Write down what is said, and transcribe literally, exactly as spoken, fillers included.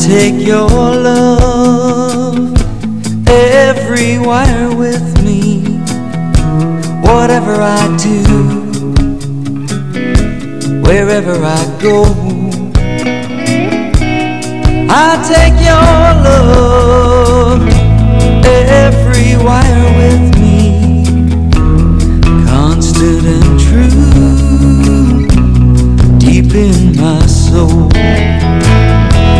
take your love everywhere with me. Whatever I do, wherever I go, I take your love everywhere